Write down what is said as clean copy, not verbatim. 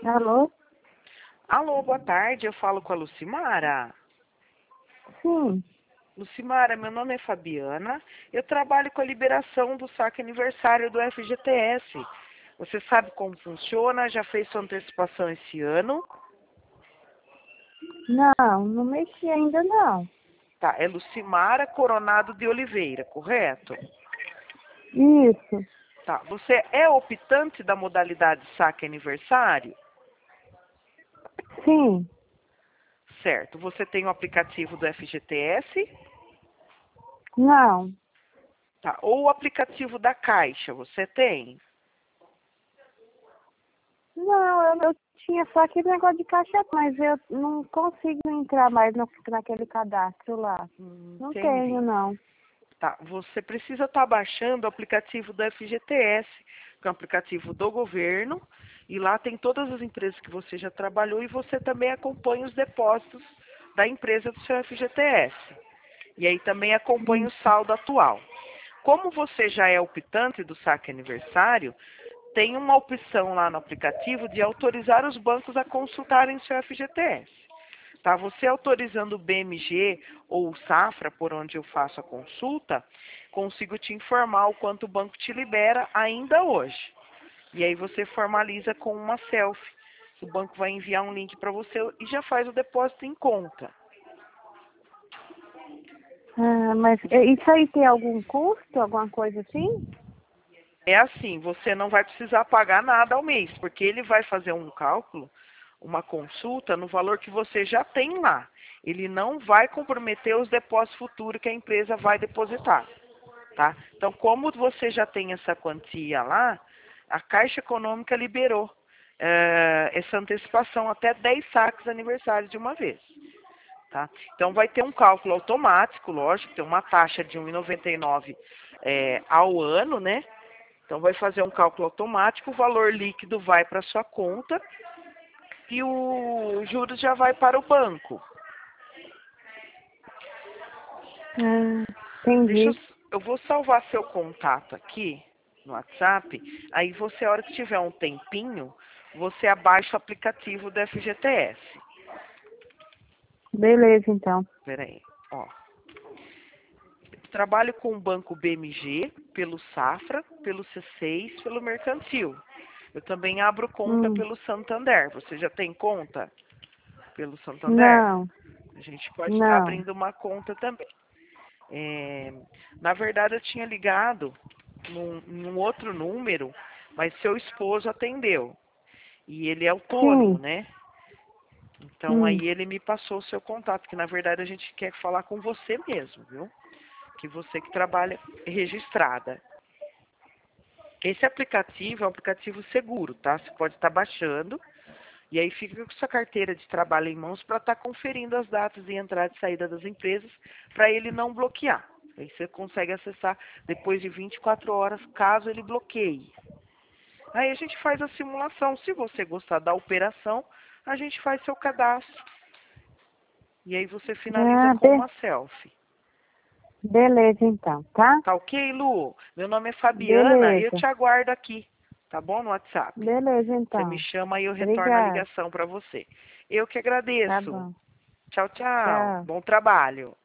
Alô? Alô, boa tarde. Eu falo com a Lucimara. Sim. Lucimara, meu nome é Fabiana. Eu trabalho com a liberação do saque aniversário do FGTS. Você sabe como funciona? Já fez sua antecipação esse ano? Não mexi ainda não. Tá, é Lucimara Coronado de Oliveira, correto? Isso. Tá, você é optante da modalidade saque aniversário? Sim. Certo. Você tem o aplicativo do FGTS? Não. Tá, ou o aplicativo da Caixa, você tem? Não, eu tinha só aquele negócio de caixa, mas eu não consigo entrar mais naquele cadastro lá. Não tenho, Entendi. não. Tá, você precisa estar baixando o aplicativo do FGTS, que é um aplicativo do governo, e lá tem todas as empresas que você já trabalhou e você também acompanha os depósitos da empresa do seu FGTS. E aí também acompanha Hum. o saldo atual. Como você já é optante do saque aniversário, tem uma opção lá no aplicativo de autorizar os bancos a consultarem o seu FGTS. Tá? Você autorizando o BMG ou o Safra, por onde eu faço a consulta, consigo te informar o quanto o banco te libera ainda hoje. E aí você formaliza com uma selfie. O banco vai enviar um link para você e já faz o depósito em conta. Ah, mas isso aí tem algum custo, alguma coisa assim? É assim, você não vai precisar pagar nada ao mês, porque ele vai fazer um cálculo, uma consulta no valor que você já tem lá. Ele não vai comprometer os depósitos futuros que a empresa vai depositar, tá? Então, como você já tem essa quantia lá, a Caixa Econômica liberou essa antecipação até 10 saques aniversários de uma vez. Tá? Então vai ter um cálculo automático, lógico, tem uma taxa de 1,99 ao ano, né? Então vai fazer um cálculo automático, o valor líquido vai para a sua conta e o juros já vai para o banco. Ah, Deixa eu, entendi. eu vou salvar seu contato aqui no WhatsApp, aí você, a hora que tiver um tempinho, você abaixa o aplicativo do FGTS. Beleza, então. Espera aí, ó. Trabalho com o banco BMG, pelo Safra, pelo C6, pelo Mercantil. Eu também abro conta Hum. pelo Santander. Você já tem conta pelo Santander? Não. A gente pode estar Não. abrindo uma conta também. É, na verdade, eu tinha ligado num outro número, mas seu esposo atendeu. E ele é autônomo, Sim. né? Então Hum. aí ele me passou o seu contato, que na verdade a gente quer falar com você mesmo, viu? Que você que trabalha registrada. Esse aplicativo é um aplicativo seguro, tá? Você pode estar baixando e aí fica com sua carteira de trabalho em mãos para estar conferindo as datas de entrada e saída das empresas para ele não bloquear. Aí você consegue acessar depois de 24 horas, caso ele bloqueie. Aí a gente faz a simulação. Se você gostar da operação, a gente faz seu cadastro. E aí você finaliza Ah, com uma selfie. beleza, então, tá? Tá ok, Lu? Meu nome é Fabiana e eu Beleza. te aguardo aqui, tá bom? No WhatsApp. Beleza, Você me então. chama e eu retorno a Obrigada. ligação para você. Eu que Tá agradeço. bom. Tchau, tchau. Tchau. Bom trabalho.